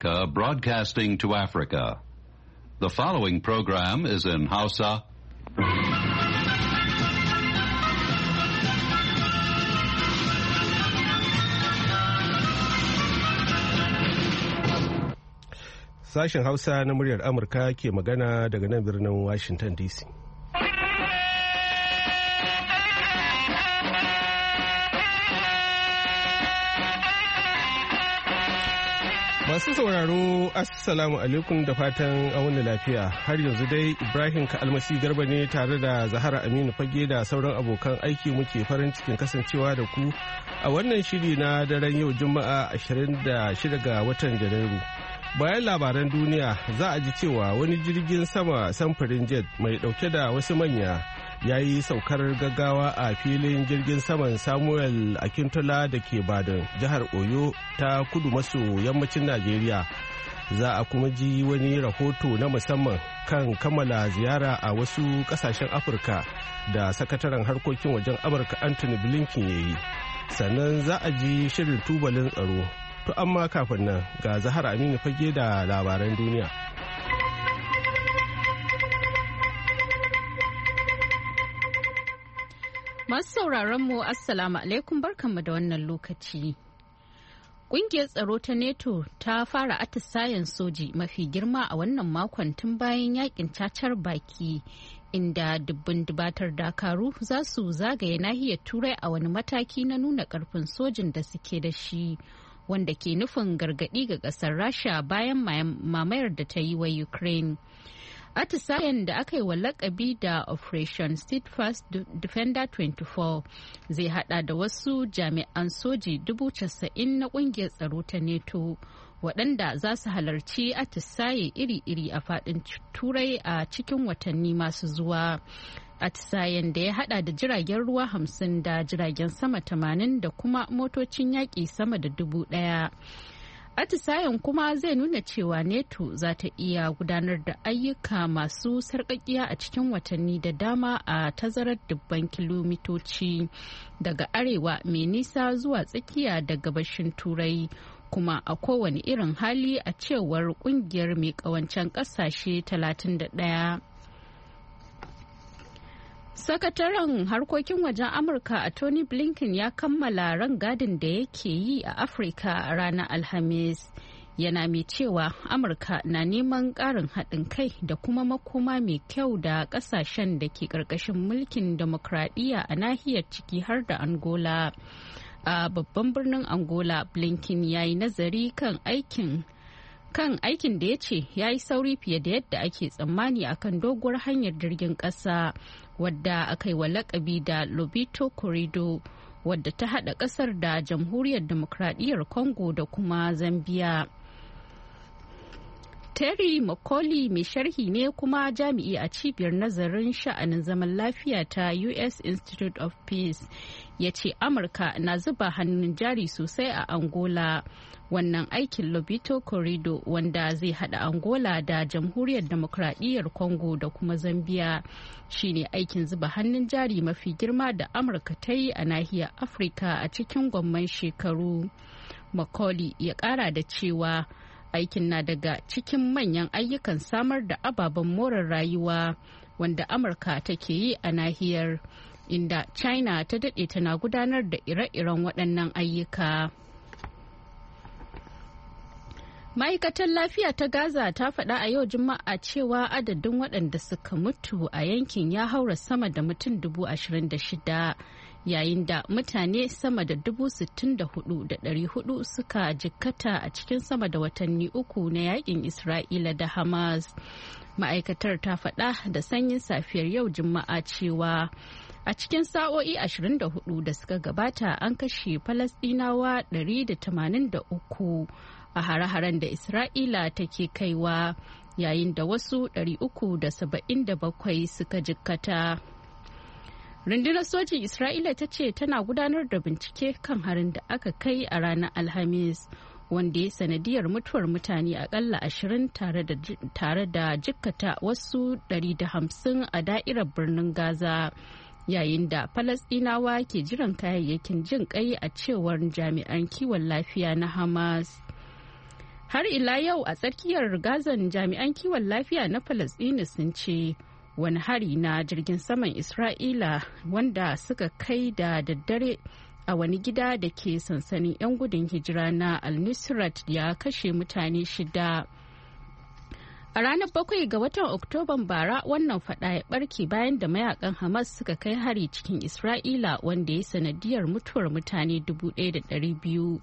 broadcasting to Africa. The following program is in Hausa. Sashen Hausa na muryar Amurka ke magana daga nan birnin Washington DC. Masu sauraro, Assalamu alaikum da fatan wani lafiya. Har yanzu dai Ibrahim Ka'almasi Garba ne tare da Zahara Aminu Fage da sauran abokan aiki muke farin cikin kasancewa da ku a wannan shiri na daren yau Juma'a 26 ga watan Janairu. Bayan labaran duniya za a ji cewa wani jirgin sama samfurin jet mai dauke da wasu manya ya yi saukar gaggawa a filin jirgin saman Samuel Akintola da ke Badon, jihar Oyo ta kudu maso yammacin Najeriya. Za a kuma ji wani rahoto na musamman kan kammala ziyara a wasu kasashen Afirka da sakataren harkokin wajen Amurka Anthony Blinken ya yi. Sannan za a ji shirin tubalin tsaro. To amma kafin nan ga Zahara Aminu Fage da labaran duniya. Masu sauraron mu Assalamu alaikum barkanmu da wannan lokaci. Ƙungiyar tsaro ta NATO ta fara atisayen soji mafi girma a wannan makon tun bayan yakin cacar baki inda dubbin dubatar dakaru za su zagaye nahiyar Turai a wani mataki na nuna ƙarfin sojin da suke da shi. Wanda ke nufin gargaɗi ga ƙasar Rasha bayan mamayar da ta yi wa Ukraine. Atisayen da aka yi wa lakabi da Operation Steadfast Defender 24 zai hada da wasu jami'an soji 90,000 na ƙungiyar tsaro ta NATO waɗanda za su halarci atisaye iri-iri a faɗin Turai a cikin watanni masu zuwa. Atisayen da ya hada da jiragen ruwa 50 da jiragen sama 80 da kuma motocin yaƙi sama da 1,000. Atisayen kuma zai nuna cewa NATO za ta iya gudanar da ayyuka masu sarƙaƙiya a cikin watanni da dama a tazarar dubban kilomitoci daga arewa mai nisa zuwa tsakiya da gabashin Turai. Kuma a kowane irin hali a cewar ƙungiyar mai ƙawancen ƙasashe 31. Sakataren harkokin wajen Amurka a Tony Blinken ya kammala rangadin da yake yi a Afirka a ranar Alhamis. Yana mai cewa Amurka na neman ƙarin haɗin kai da kuma makoma mai kyau da ƙasashen da ke ƙarƙashin mulkin demokradiyya a nahiyar ciki har da Angola. A babban birnin Angola, Blinken ya yi nazari kan aikin da ya ce ya yi sauri fiye da yadda ake tsammani akan doguwar hanyar jirgin ƙasa wadda aka yi wa lakabi da Lobito Corridor wadda ta haɗa ƙasar da jamhuriyar demokradiyyar Congo da kuma Zambia. Terry McCauley mai sharhi ne kuma jami'i a cibiyar nazarin sha'anin zaman lafiya ta U.S. Institute of Peace ya ce Amurka na zuba hannun jari sosai a Angola. Wannan aikin Lobito Corridor wanda zai hada Angola da jamhuriyar demokradiyyar Congo da kuma Zambia shine aikin zuba hannun jari mafi girma da Amurka ta yi a nahiyar Afirka a cikin gwamman shekaru. McCauley ya kara da cewa aikin na daga cikin manyan ayyukan samar da ababen more rayuwa wanda Amurka take yi a nahiyar, inda China ta daɗe tana gudanar da ire-iren waɗannan ayyuka. Ma'aikatar lafiya ta Gaza ta faɗa a yau Juma'a cewa adadin waɗanda suka mutu a yankin ya haura sama da mutum 26,000 yayin da mutane sama da 64,400 suka jikkata a cikin sama da watanni uku na yakin Isra'ila da Hamas. Ma'aikatar ta faɗa da sanyin safiyar yau Juma'a cewa a cikin sa'o'i 24 da suka gabata an kashe Falasɗinawa 183 a hare-haren da Isra'ila take kaiwa yayin da wasu 377 suka jikkata. Rundunar sojin Isra'ila ta ce tana gudanar da bincike kan harin da aka kai a ranar Alhamis wanda ya sanadiyar mutuwar mutane akalla 20 tare da jikkata wasu 150 a da'irar birnin Gaza. Yayin da Falasɗinawa ke jiran kayayyakin jin kai a cewar jami'an kiwon lafiya na Hamas. Har ila yau a tsakiyar Gazan jami'an kiwon lafiya na Falasɗinu sun ce wani hari na jirgin saman Isra'ila wanda suka kai da daddare a wani gida da ke sansanin 'yan gudun hijira na Al-Nusrat ya kashe mutane 6. A ranar 7 ga watan Oktoban bara wannan fada ya barke bayan da mayakan Hamas suka kai hari cikin Isra'ila wanda ya sanadiyar mutuwar mutane 1,200.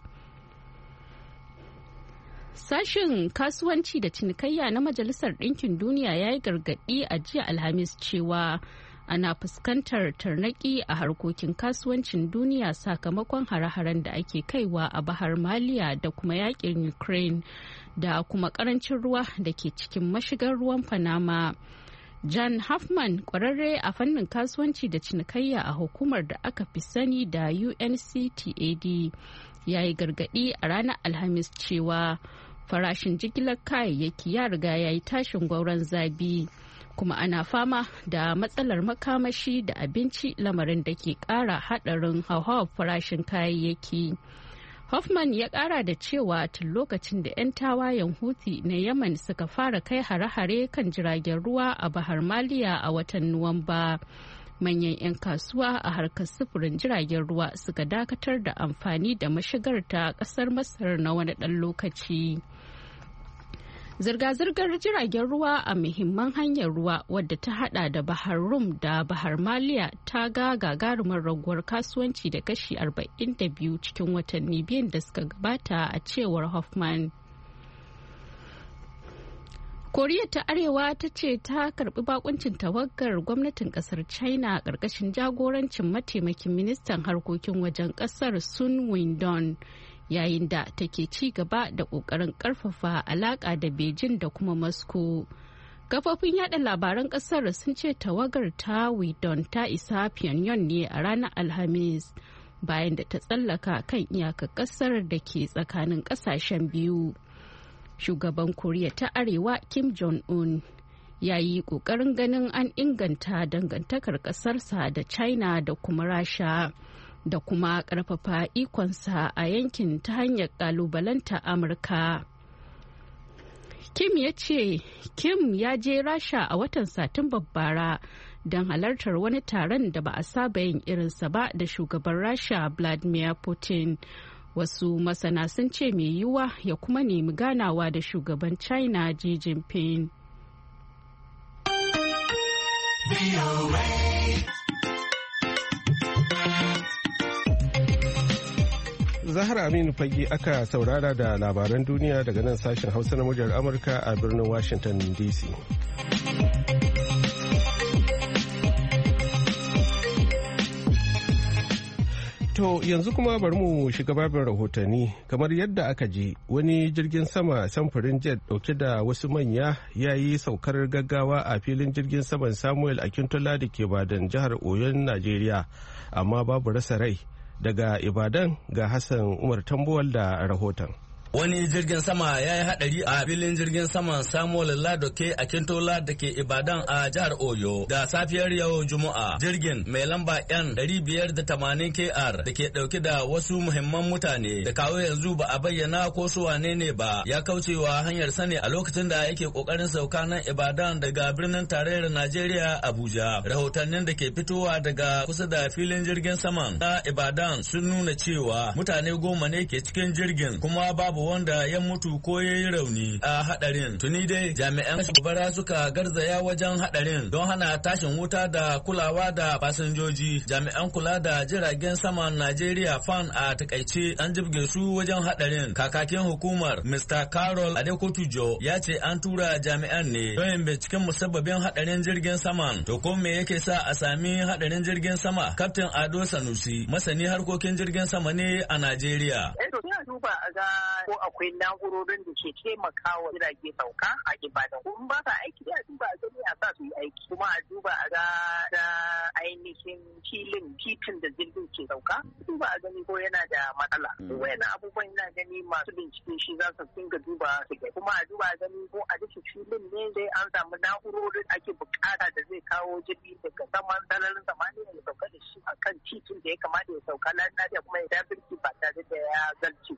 Sashen kasuwanci da cinikayya na Majalisar Ɗinkin Duniya ya yi gargaɗi a jiya Alhamis cewa ana fuskantar tarnaƙi a harkokin kasuwancin duniya sakamakon hare-haren da ake kaiwa a Bahar Maliya da kuma yakin Ukraine da kuma ƙarancin ruwa da ke cikin mashigar ruwan Panama. Jan Hoffman, ƙwararre a fannin kasuwanci da cinikayya a hukumar da aka fi sani da UNCTAD, ya yi gargaɗi a ranar Alhamis cewa farashin jigilar kayayyaki ya riga ya yi tashin gwauron zabi, kuma ana fama da matsalar makamashi da abinci, lamarin da ke ƙara haɗarin hauhawar farashin kayayyaki. Hoffman ya ƙara da cewa tun lokacin da 'yan tawayen Houthi na Yemen suka fara kai hare-hare kan jiragen ruwa a Bahar Maliya a watan Nuwamba, manyan 'yan kasuwa a harkar sufurin jiragen ruwa suka dakatar da amfani da mashigar ta ƙasar Masar na wani ɗan lokaci. Zirga-zirgar jiragen ruwa a muhimman hanyar ruwa wadda ta hada da Bahar Rum da Bahar Maliya ta ga gagarumar raguwar kasuwanci da kashi 42 cikin watanni biyun da suka gabata, a cewar Hoffman. Koriya ta Arewa ta ce ta karbi bakuncin tawagar gwamnatin kasar China a ƙarƙashin jagorancin mataimakin ministan harkokin wajen kasar Sun Windon, yayin da take ci gaba da ƙoƙarin ƙarfafa alaƙa da Beijing da kuma Moscow. Kafofin yada labaran ƙasar sun ce tawagar ta Windon ta isa Pyongyang ne a ranar Alhamis, bayan da ta tsallaka kan iyakar ƙasar da ke tsakanin ƙasashen biyu. Shugaban Koriya ta Arewa Kim Jong-un ya yi ƙoƙarin ganin an inganta dangantakar ƙasarsa da China da kuma Rasha, da kuma ƙarfafa ikonsa a yankin ta hanyar ƙalubalanta Amurka. Kim ya ce Kim ya je Rasha a watan Satumbar bara don halartar wani taron da ba a saba yin irinsa ba da shugaban Rasha Vladimir Putin. Wasu masana sun ce mai yiwuwa ya kuma nemi ganawa da shugaban China Xi Jinping. Zahra Aminu Fage aka saurara da labaran duniya daga nan sashen Hausa na muryar Amurka a birnin Washington DC. To yanzu kuma bari mu shiga babin rahotanni. Kamar yadda aka ji, wani jirgin sama samfurin jet dauke da wasu manya ya yi saukar gaggawa a filin jirgin saman Samuel Akintola da ke Ibadan, jihar Oyon, Najeriya, amma babu rasa rai. Daga Ibadan ga Hassan Umar Tambuwal da rahoton. Wani jirgin sama ya yi haɗari a filin jirgin saman Samuel Ladoke Akintola da ke Ibadan a jihar Oyo da safiyar yau Juma'a. Jirgin mai lamba N 580 KR da ke ɗauke da wasu muhimman mutane da kawo yanzu ba a bayyana ko su wane ne ba, ya kaucewa hanyar sani a lokacin da yake ƙoƙarin sauka nan Ibadan daga birnin tarayyar Najeriya Abuja. Rahotannin da ke fitowa daga kusa da filin jirgin saman na Ibadan sun nuna cewa mutane 10 ne ke cikin jirgin, kuma babu wanda ya mutu ko ya yi rauni a hadarin. Tuni dai jami'an gobara suka garzaya wajen hadarin don hana tashin wuta da kulawa da fasinjoji. Jami'an kula da jiragen saman Najeriya FAN a takaice an jibge su wajen hadarin. Kakakin hukumar Mr. Carol Adekotujo ya ce an tura jami'an ne don yin binciken musabbabin hadarin jirgin saman. To ko me yake sa a sami hadarin jirgin sama? Captain Ado Sanusi, masani harkokin jirgin sama ne a Najeriya. Duba a ga ko akwai na'urorin da ke taimakawa jirage sauka a Ibadan. Kuma ba sa aiki da duba a gani a sa su yi aiki. Kuma a duba a ga da ainihin titin da jirgin ke sauka. Duba a gani ko yana da matsala. Wayannan abubuwan ina gani masu bincike shi za su dinga duba su ga. Kuma a duba a gani ko a duka filin ne dai an samu na'urorin ake bukata da zai kawo jirgi daga saman sararin samaniya ya sauka da shi akan titin da ya kamata ya sauka lafiya kuma ya birki ba tare da ya zarce.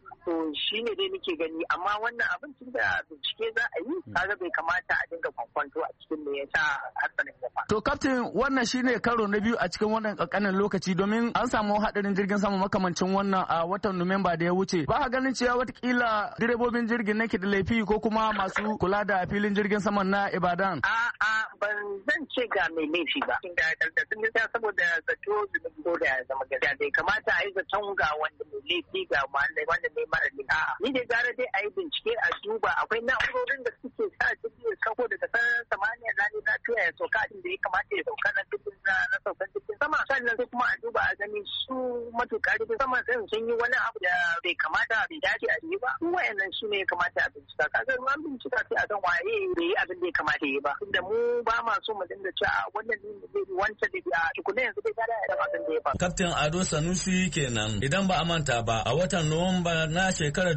to shi ne dai nake gani, amma wannan abin tun da bincike za a yi kaga bai kamata a dinga kwankwanto a cikin me yasa hatsarin ya faru. To Captain, wannan shine karo na biyu a cikin wannan kankanin lokaci, domin an samu hadarin jirgin sama makamancin wannan a watan Nuwamba da ya wuce. Ba ka ganin cewa watakila direbobin jirgin nake da laifi ko kuma masu kula da filin jirgin saman na Ibadan? Ban zan ce ga mai laifi ba. Da sun gaskiya saboda zato ko da zama gaskiya bai kamata a yi zaton ga wanda mai laifi ga wanda mai mara laifi. Ni da gara dai a yi bincike a duba akwai na'urorin da suke sa jirgin ya sauko daga sararin samaniya na lafiya ya sauka inda ya kamata ya sauka na saukan jirgin sama. Sannan sai kuma a duba a gani su matuƙa jirgin sama sun yi wani abu da bai kamata bai dace a yi ba. Wayannan su ne ya kamata a bincika. Kaga an bincika sai a san waye bai yi abin da ya kamata ya yi ba. Tunda mu ba ma so mu dinga cewa wannan ne zai wanta da tukuna yanzu dai kada da abin da ya faru. Kaftin Ado Sanusi kenan. Idan ba a manta ba, a watan Nuwamba na shekarar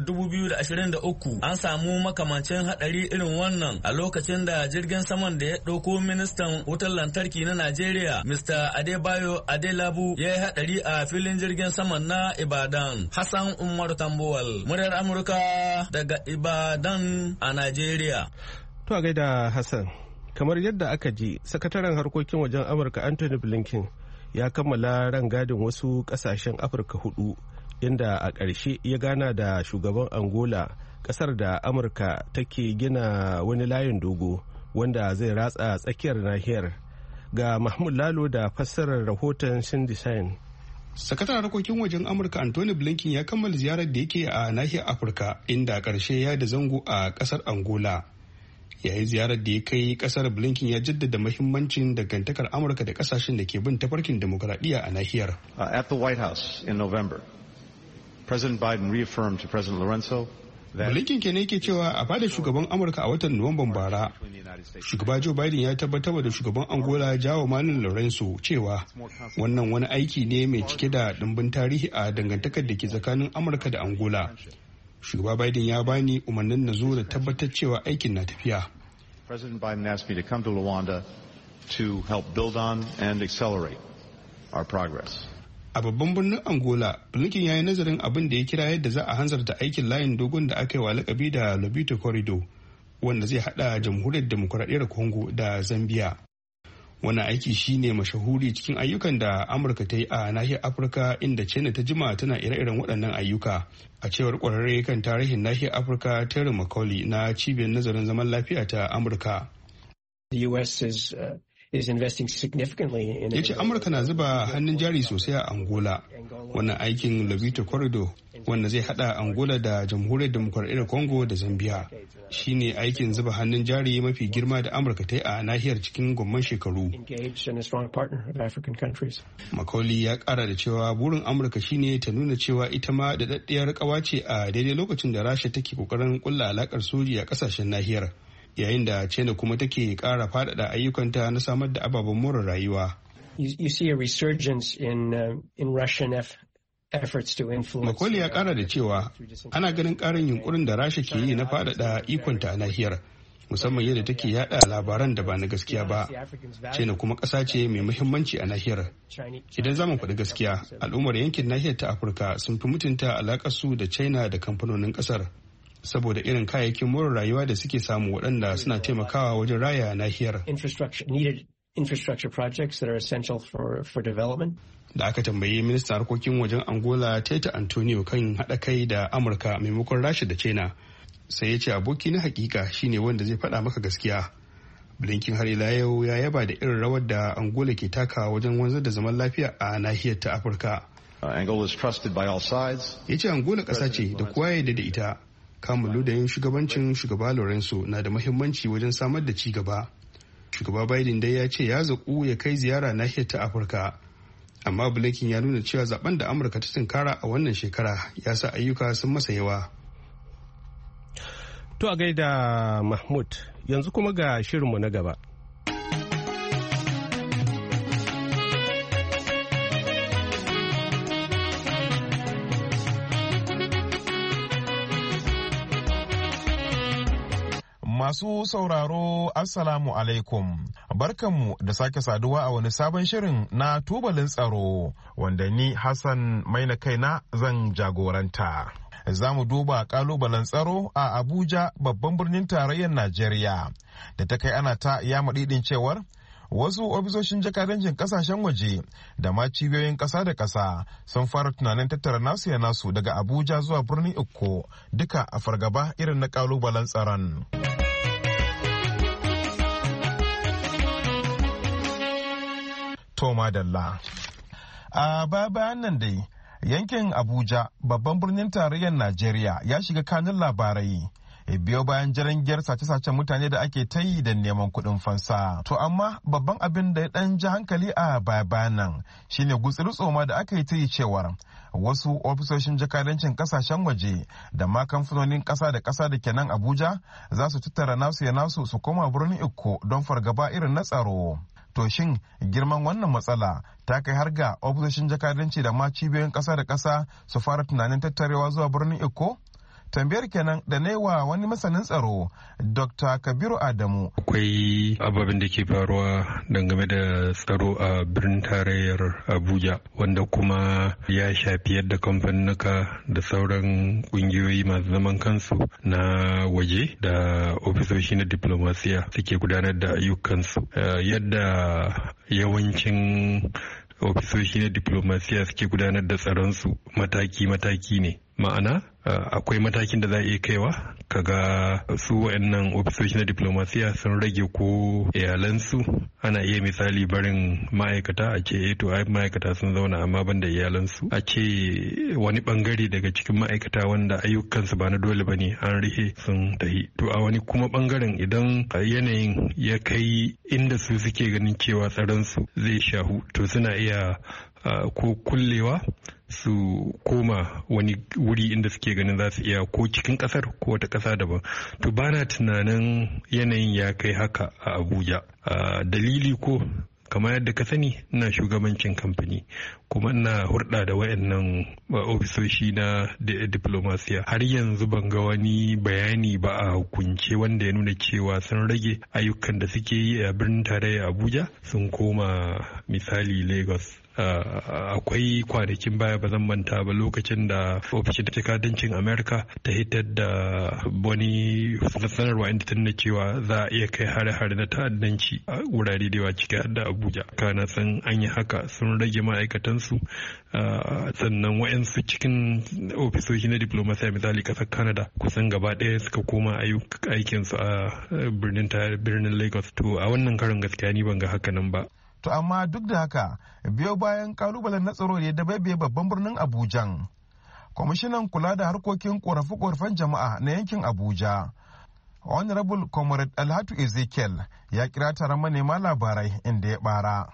2023 an samu makamancin hadari irin wannan a lokacin da jirgin saman da ya ɗauko ministan wutar lantarki na Najeriya Mr. Adebayo Adelabu ya yi hadari a filin jirgin saman na Ibadan. Hassan Umar Tambuwal, muryar Amurka daga Ibadan a Najeriya. To a gaida Hassan. Kamar yadda aka ji, sakataren harkokin wajen Amurka Anthony Blinken ya kammala rangadin wasu kasashen Afirka 4, inda a ƙarshe ya gana da shugaban Angola, ƙasar da Amurka take gina wani layin dogo wanda zai ratsa tsakiyar nahiyar. Ga Mahmud Lalo da fassarar rahoton Cindy Sain. Sakataren harkokin wajen Amurka Anthony Blinken ya kammala ziyarar da yake a nahiyar Afirka, inda a ƙarshe ya da zango a ƙasar Angola. Yayin ziyarar da ya kai kasar, Blinken ya jaddada mahimmancin dangantakar Amurka da kasashen da ke bin tafarkin demokuraɗiyya a nahiyar. At the White House in November, President Biden reaffirmed to President Lorenzo that Blinken ke ne ke cewa a fadar shugaban Amurka a watan Nuwamban bara, shugaba Joe Biden ya tabbatar da shugaban Angola João Manuel Lorenzo cewa wannan wani aiki ne mai cike da dimbin tarihi a dangantakar da ke tsakanin Amurka da Angola. Shugaba Biden ya bani umarnin na zo da tabbatar cewa aikin na tafiya. President Biden asked me to come to Luanda to help build on and accelerate our progress. A babban birnin Angola, Blinken ya yi nazarin abin da ya kira yadda za a hanzarta aikin layin dogon da aka yi wa lakabi da Lobito Corridor, wanda zai hada jamhuriyar demokuraɗiyyar Congo da Zambia. Wannan aiki shine mashahuri cikin ayyukan da Amurka ta yi a nahiyar Afirka, inda China ta jima tana ire-iren waɗannan ayyuka. A cewar ƙwararre kan tarihin nahiyar Afirka Terry McCauley na cibiyar nazarin zaman lafiya ta Amurka. The US is investing significantly in it. Yace Amurka na zuba hannun jari sosai a Angola. Wannan aikin Lobito Corridor, wanda zai hada Angola da Jamhuriyar Demokuraɗiyyar Congo da Zambia, shine aikin zuba hannun jari mafi girma da Amurka ta yi a nahiyar cikin gomman shekaru. Macaulay ya kara da cewa burin Amurka shine ta nuna cewa ita ma da daddiyar kawa ce a daidai lokacin da Rasha take kokarin kulla alakar soji a kasashen nahiyar, yayin da China kuma take kara faɗaɗa ayyukanta na samar da ababen more rayuwa. You see a resurgence in Russian efforts to influence. Macaulay ya kara da cewa ana ganin karin yunkurin da Rasha ke yi na faɗaɗa ikonta a nahiyar, musamman yadda take yada labaran da ba na gaskiya ba. China kuma ƙasa ce mai muhimmanci a nahiyar. Idan zamu faɗi gaskiya, al'ummar yankin nahiyar ta Afirka sun fi mutunta alaƙar su da China da kamfanonin ƙasar, saboda irin kayayyakin more rayuwa da suke samu waɗanda suna taimakawa wajen raya nahiyar. Infrastructure projects that are essential for development. Da aka tambayi ministan harkokin wajen Angola Tete Antonio kan haɗa kai da Amurka maimakon Rasha da China, sai ya ce aboki na hakika shine wanda zai faɗa maka gaskiya. Blinken har ila yau ya yaba da irin rawar da Angola ke takawa wajen wanzar da zaman lafiya a nahiyar ta Afirka. Angola is trusted by all sides. Ya ce Angola ƙasa ce da kowa ya da ita. Kamun da yin shugabancin shugaba Lorenzo na da muhimmanci wajen samar da ci gaba. Shugaba Biden dai ya ce ya zaƙu ya kai ziyara nahiyar ta Afirka, amma Blinken ya nuna cewa zaben da Amurka ta tunkara a wannan shekara ya sa ayyuka sun masa yawa. To a gaida Mahmud, yanzu kuma ga shirinmu na gaba. Masu sauraro Assalamu alaikum, barkanmu da sake saduwa a wani sabon shirin na tubalin tsaro wanda ni Hassan Maina kaina zan jagoranta. za mu duba kalubalen tsaro a Abuja babban birnin tarayyar Najeriya da ta kai ana ta yamadidin cewar wasu ofisoshin jakadancin kasashen waje da ma cibiyoyin ƙasa da ƙasa sun fara tunanin tattara nasu ya nasu daga Abuja zuwa birnin Ikko duka a fargaba irin na kalubalen tsaron. Toma Dalla. A bayan nan dai yankin Abuja babban birnin tarayyar Najeriya ya shiga kanun labarai. Biyo bayan jirangiyar sace-sacen mutane da ake ta yi da neman kuɗin fansa. To amma babban abin da ya ɗan ji hankali a bayan nan shine gutsiri tsoma da aka yi ta yi cewar wasu ofisoshin jakadancin kasashen waje da ma kamfanonin ƙasa da ƙasa da ke nan Abuja za su tattara nasu ya nasu su koma birnin Ikko don fargaba irin na tsaro. To shin girman wannan matsala ta kai har ga ofisoshin jakadanci da ma cibiyoyin ƙasa da ƙasa su fara tunanin tattarewa zuwa birnin Ikko? Tambayar kenan da wa wani masanin tsaro Dr. Kabiru Adamu. Akwai ababen da ke faruwa dangane da tsaro a birnin tarayyar Abuja wanda kuma ya shafi yadda kamfanuka da sauran kungiyoyi masu zaman kansu na waje da ofisoshi na diplomasiya suke gudanar da ayyukansu. Yadda yawancin ofisoshi na diplomasiya suke gudanar da tsaronsu mataki-mataki ne. Ma'ana akwai matakin da za a iya kaiwa kaga su waɗannan ofisoshi na diplomasiya sun rage ko iyalansu. Ana iya misali barin ma'aikata a ce to ai ma'aikata sun zauna amma ban da iyalansu, a ce wani bangare daga cikin ma'aikata wanda ayyukansu ba na dole ba ne an rihe sun tahi. To a wani kuma bangaren idan yanayin ya kai inda su suke ganin cewa tsaronsu zai shahu to suna iya ko kullewa su koma wani wuri inda suke ganin za su iya ko cikin kasar ko wata kasa daban. To bana tunanin yanayin ya kai haka a Abuja. Dalili ko kamar yadda ka sani ina shugabancin kamfani kuma ina hurɗa da wayannan ofisoshi na diplomasiya. Har yanzu ban ga wani bayani ba a hukunce wanda ya nuna cewa sun rage ayyukan da suke yi a birnin tarayya Abuja sun koma misali Lagos. Akwai kwanakin baya ba zan manta ba lokacin da ofishin jakadancin Amerika ta hitar da wani sanarwa inda ta nuna cewa za a iya kai hare-hare na ta'addanci a wurare da yawa ciki har da Abuja. Kana san an yi haka sun rage ma'aikatansu, sannan wayansu cikin ofisoshi na diplomasiya misali kasar Canada kusan gaba ɗaya suka koma aikinsu a birnin Lagos. To a wannan karin gaskiya ni ban ga haka nan ba. To amma duk da haka biyo bayan kalubalen na tsaro ne da baibaye babban birnin Abuja. Kwamishinan kula da harkokin korafe-korafen jama'a na yankin Abuja, Honorable Comrade Alhatu Ezekiel ya kira taron manema labarai inda ya bara.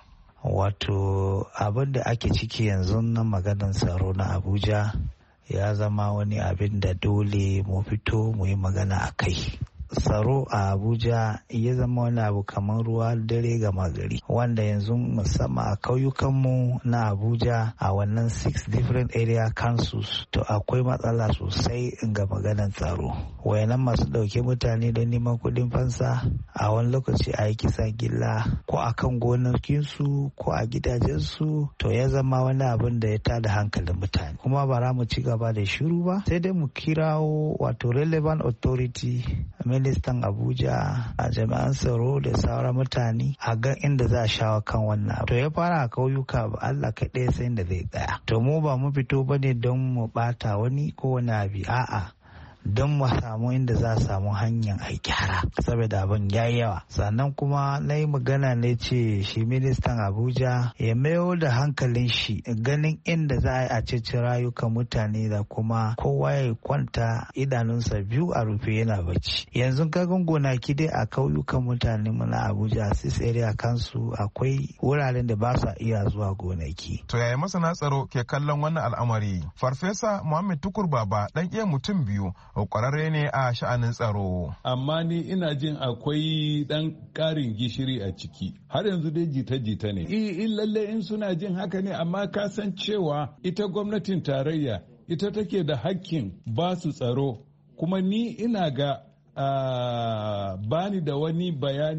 Wato abin da ake ciki yanzu na maganar tsaro na Abuja ya zama wani abin da dole mu fito mu yi magana a kai. Tsaro a Abuja ya zama wani abu kamar ruwa dare gama gari, wanda yanzu musamman a kauyukanmu na Abuja a wannan 6 different area councils to akwai matsala sosai ga maganar tsaro. Wayannan masu dauke mutane don neman kuɗin fansa a wani lokaci a yi kisan gilla ko a kan gonakinsu ko a gidajensu, to ya zama wani abin da ya tada hankalin mutane. Kuma ba za mu ci gaba da shiru ba, sai dai mu kirawo wato relevant authority, ministan Abuja, a jami'an tsaro da sauran mutane a ga inda za a shawo kan wannan. To ya fara a kauyuka, ba Allah kaɗai sai da zai tsaya. To mu ba mu fito bane don mu bata wani ko wani abi, a'a don mu samu inda za a samu hanyar a gyara saboda abin ya yawa. Sannan kuma na yi magana ne ce shi ministan Abuja ya mayo da hankalin shi ganin inda za a ceci rayukan mutane da kuma kowa ya kwanta idanunsa biyu a rufe yana bacci. Yanzu kagan gonaki dai a kauyukan mutane mu na Abuja 6 area kansu akwai wuraren da ba sa iya zuwa gonaki. To yaya masana tsaro ke kallon wannan al'amari? Farfesa Muhammad Tukur Baba dan iya mutum biyu kwararre ne a sha'anin tsaro. Amma ni ina jin akwai dan karin gishiri a ciki. Har yanzu dai jita-jita ne. In lalle in suna jin haka ne, amma ka san cewa ita gwamnatin tarayya ita take da hakkin ba su tsaro. Kuma ni ina ga bamu da wani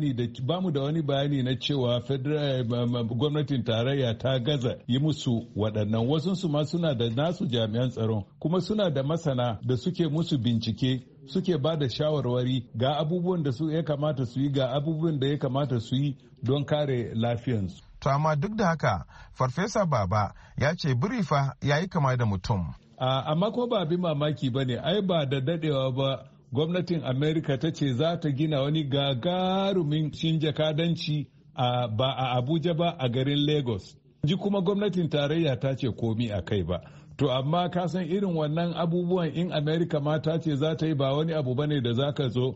bayani na cewa federal gwamnatin tarayya ta gaza yi musu waɗannan. Wasunsu ma suna da nasu jami'an tsaron kuma suna da masana da suke musu bincike, suke ba da shawarwari ga abubuwan da ya kamata su yi, ga abubuwan da ya kamata su yi don kare lafiyansu. To amma duk da haka Farfesa Baba ya ce biri fa ya yi kama da mutum. Amma ko ba abin mamaki ba ne, ai ba da dadewa ba gwamnatin Amerika ta ce za ta gina wani gagarumin jakadanci ba a Abuja ba a garin Lagos. Ji kuma gwamnatin tarayya ta ce komi a kai ba. To amma ka san irin wannan abubuwan in Amerika ma ta ce za ta yi ba wani abu bane da za ka zo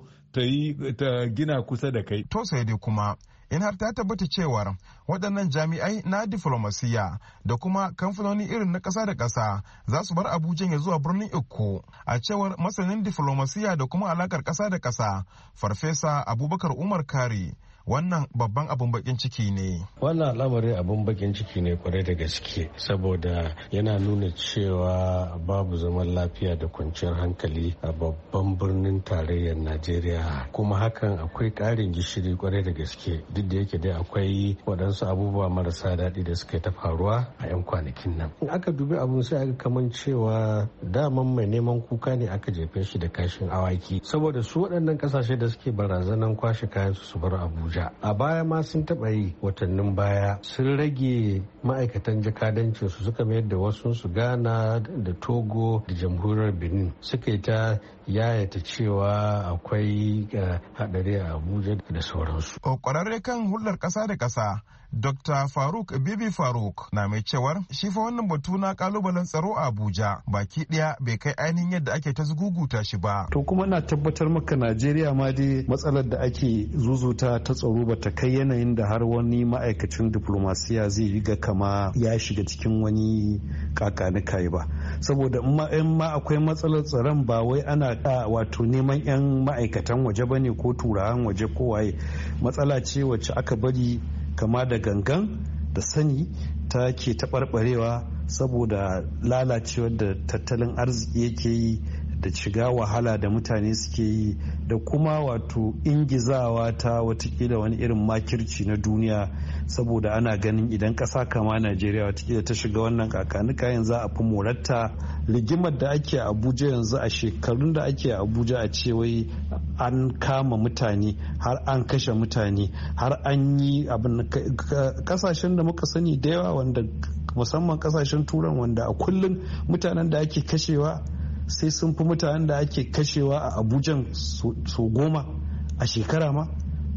ta gina kusa da kai. To sai dai kuma in har ta tabbata cewar waɗannan jami'ai na diflomasiyya da kuma kamfanoni irin na ƙasa da ƙasa za su bar Abuja ya zuwa birnin Ikko, a cewar masanin diflomasiyya da kuma alakar ƙasa da ƙasa Farfesa Abubakar Umar Kari, wannan babban abun bakin ciki ne. Wannan al'amari abun bakin ciki ne kwarai da gaske, saboda yana nuna cewa babu zaman lafiya da kwanciyar hankali a babban birnin tarayyar Najeriya, kuma hakan akwai ƙarin gishiri kwarai da gaske, duk da yake dai akwai waɗansu abubuwa marasa daɗi da suka ta faruwa a 'yan kwanakin nan. In aka dubi abun sai aka kaman cewa daman mai neman kuka ne aka jefe shi da kashin awaki, saboda su waɗannan ƙasashe da suke barazanan kwashe kayan su bar Abuja. A baya ma sun taɓa yi watannin baya, sun rage ma'aikatan jakadancin su, suka mayar da wasu su Ghana da Togo da jamhuriyar Benin, suka yi ta yayata cewa akwai haɗari a Abuja da sauransu. Ƙwararre kan hulɗar ƙasa da ƙasa Dr. Faruk Bibi Faruk na mai cewar shi fa wannan batu na kalubalen tsaro a Abuja baki ɗaya bai kai ainihin yadda ake ta zuguguta shi ba. To kuma na tabbatar maka Najeriya ma dai matsalar da ake zuzuta ta tsaro ba ta kai yanayin da har wani ma'aikacin diplomasiya zai yi ga kama ya shiga cikin wani kakanikai ba. Saboda in ma akwai matsalar tsaron ba wai ana wato neman 'yan ma'aikatan waje bane ko turawan waje ko waye, matsala ce wacce aka bari kama da gangan da sani ta ke taɓarɓarewa saboda lalacewar da tattalin arziki yake yi da shiga wahala da mutane suke yi da kuma wato ingizawa ta watakila wani irin makirci na duniya, saboda ana ganin idan ƙasa kama Najeriya watakila ta shiga wannan kakanika yanzu a fi morarta. Rigimar da ake a Abuja yanzu a shekarun da ake a Abuja a ce wai an kama mutane har an kashe mutane har an yi abin kasashen da muka sani da yawa, wanda musamman kasashen turan wanda a kullum mutanen da ake kashewa sai sun fi mutanen da ake kashewa a Abuja so 10 a shekara ma.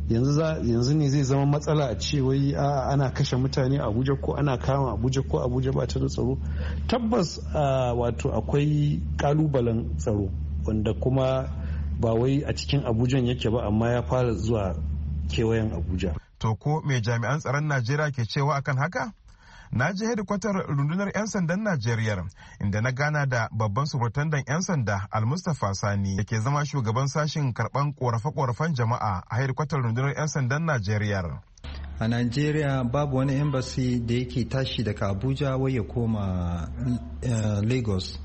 Yanzu ne zai zama matsala a ce wai ana kashe mutane a Abuja ko ana kama Abuja ko Abuja ba ta da tsaro. Tabbas wato akwai kalubalen tsaro wanda kuma ba wai a cikin Abuja yake ba, amma ya fara zuwa kewayen Abuja. To ko me jami'an tsaron Najeriya ke cewa akan haka? Na je hedikwatar rundunar 'yan sandan Najeriya inda na gana da babban sufurtandan 'yan sanda Almustapha Sani da ke zama shugaban sashin karban korafe-korafen jama'a a hedikwatar rundunar 'yan sandan Najeriya. A Najeriya babu wani embassy da yake tashi daga Abuja wai ya koma Lagos.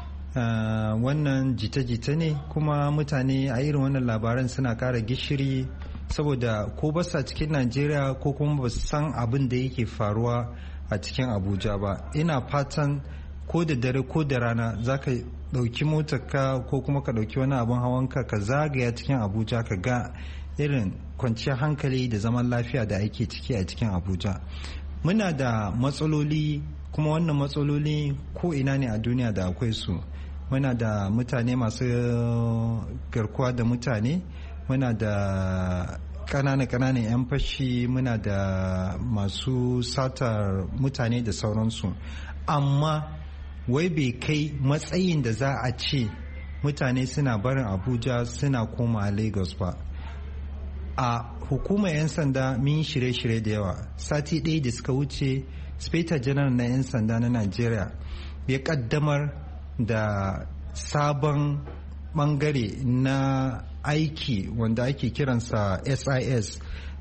Wannan jita-jita ne, kuma mutane a irin wannan labaran suna kara gishiri, saboda ko ba sa cikin Najeriya ko kuma ba su san abin da yake faruwa a cikin Abuja ba. Ina fatan ko da dare ko da rana za ka ɗauki motarka ko kuma ka ɗauki wani abin hawanka ka zagaya cikin Abuja ka ga irin kwanciyar hankali da zaman lafiya da ake ciki a cikin Abuja. Muna da matsaloli, kuma wannan matsaloli ko ina ne a duniya da akwai su. Muna da mutane masu garkuwa da mutane, muna da ƙananan 'yan fashi, muna da masu satar mutane da sauransu, amma wai bai kai matsayin da za a ce mutane suna barin Abuja suna koma Lagos ba. A hukumar 'yan sanda mun yi shirye-shirye da yawa. Sati ɗaya da suka wuce, Speta General na 'yan sanda na Najeriya ya kaddamar da sabon bangare na aiki wanda ake kiransa SIS,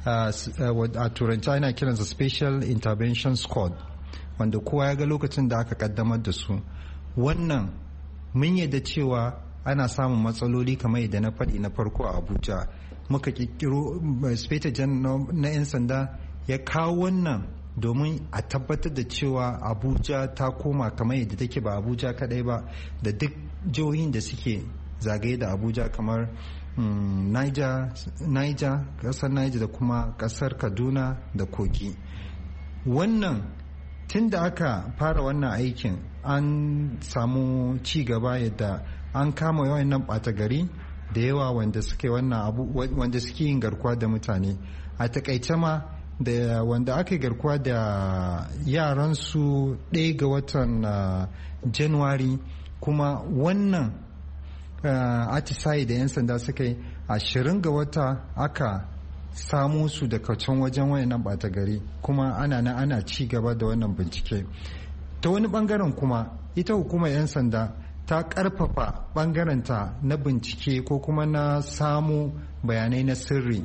a turanci ana kiransa Special Intervention Squad, wanda kowa ya ga lokacin da aka kaddamar da su. Wannan mun yadda cewa ana samun matsaloli kamar yadda na faɗi na farko a Abuja. muka kirkiro inspector general na 'yan sanda ya kawo wannan domin a tabbatar da cewa Abuja ta koma kamar yadda take, ba Abuja kadai ba, da duk jihohin da suke zagaye da Abuja kamar Niger, kasar Niger da kuma kasar Kaduna da Kogi. Wannan tun da aka fara wannan aikin an samu ci gaba yadda an kama yawan nan ɓata gari da yawa wanda suke wannan abu, wanda suke yin garkuwa da mutane. A takaice ma da wanda aka yi garkuwa da yaran su 1 ga watan Januwari, kuma wannan atisaye da 'yan sanda suka yi 20 ga wata aka samu su daga can wajen wayannan ɓata gari, kuma ana ci gaba da wannan bincike. Ta wani bangaren kuma ita hukumar 'yan sanda ta karfafa bangaranta na bincike ko kuma na samu bayanai na sirri.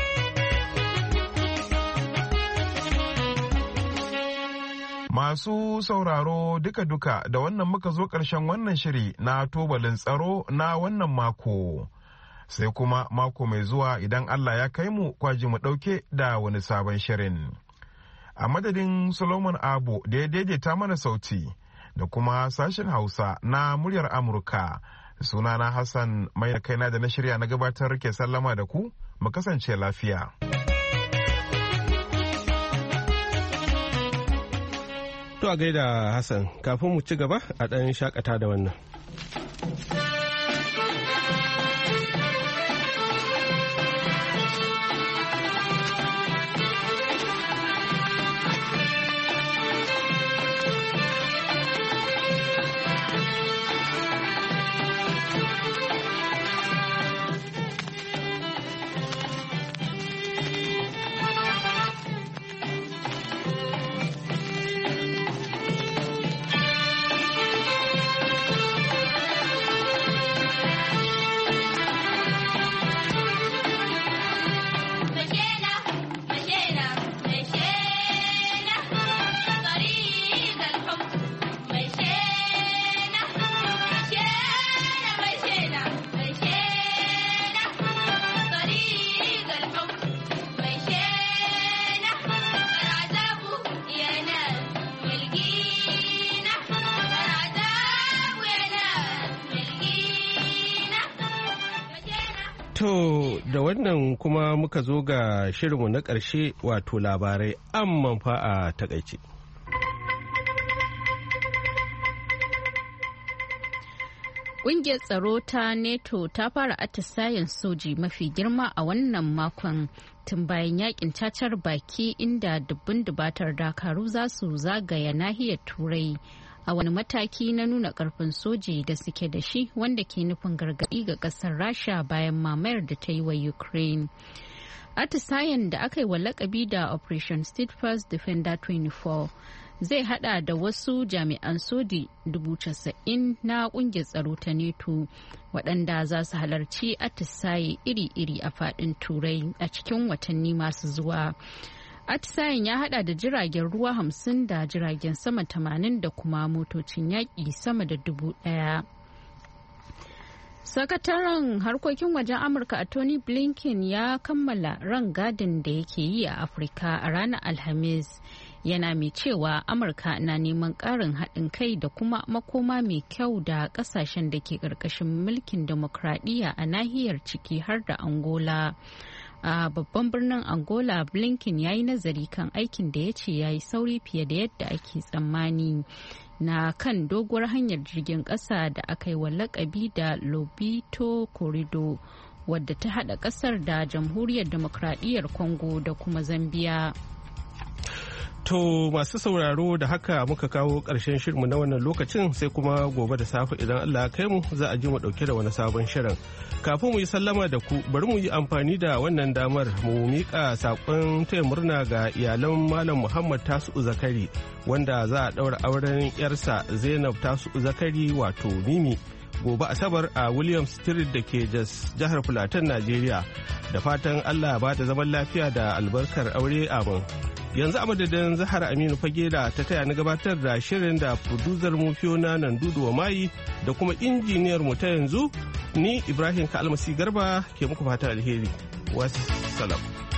Masu sauraro duka-duka da wannan muka zo ƙarshen wannan shiri na tubalin tsaro na wannan mako. Sai kuma mako mai zuwa idan Allah ya kai mu kwaji mu ɗauke da wani sabon shirin. A madadin Solomon Abo da ya daidaita mana sauti da kuma sashen Hausa na muryar Amurka. Sunana Hassan mai kaina da na shirya na gabatar ke sallama da ku, mu kasance lafiya. To a gaida Hassan, kafin mu ci gaba a ɗan shakata da wannan. To da wannan kuma muka zo ga shirinmu na ƙarshe wato labarai amman fa a takaice. Ƙungiyar tsaro ta NATO ta fara atisayen soji mafi girma a wannan makon tun bayan yakin cacar baki inda dubbin dubatar dakaru za su zagaya nahiyar Turai a wani mataki na nuna karfin soji da suke da shi wanda ke nufin gargaɗi ga ƙasar Rasha bayan mamayar da ta yi wa Ukraine. Atisayen da aka yi wa lakabi da Operation Steadfast Defender 24 zai hada da wasu jami'an soji 90,000 na kungiyar tsaro ta NATO waɗanda za su halarci atisaye iri-iri a faɗin Turai a cikin watanni masu zuwa. Atisayen ya hada da jiragen ruwa 50 da jiragen sama 80 da kuma motocin yaƙi sama da 1,000. Sakataren harkokin wajen Amurka a Tony Blinken ya kammala rangadin da yake yi a Afirka a ranar Alhamis. Yana mai cewa Amurka na neman ƙarin haɗin kai da kuma makoma mai kyau da ƙasashen da ke ƙarƙashin mulkin demokradiyya a nahiyar ciki har da Angola. A babban birnin Angola, Blinken ya yi nazari kan aikin da ya ce ya yi sauri fiye da yadda ake tsammani na kan doguwar hanyar jirgin ƙasa da aka yi wa lakabi da Lobito Corridor wadda ta haɗa ƙasar da Jamhuriyar Demokradiyyar Congo da kuma Zambia. To masu sauraro da haka muka kawo ƙarshen shirinmu na wannan lokacin sai kuma gobe da safe idan Allah ya kai mu za a ji mu ɗauke da wani sabon shirin. Kafin mu yi sallama da ku bari mu yi amfani da wannan damar mu miƙa saƙon taya murna ga iyalan Malam Muhammad Tasu'u Zakari wanda za a ɗaura auren 'yarsa Zainab Tasu'u Zakari wato Mimi gobe Asabar a Williams Street da ke jihar Plateau, Najeriya. Da fatan Allah ba da zaman lafiya da albarkar aure amin. Yanzu a madadin Zahara Aminu Fage da ta taya na gabatar da shirin da producer mu Fiona Nandudu wa Mayi da kuma injiniyar mu ta yanzu ni Ibrahim Kalmasi Garba ke muku fata alheri. wassalam.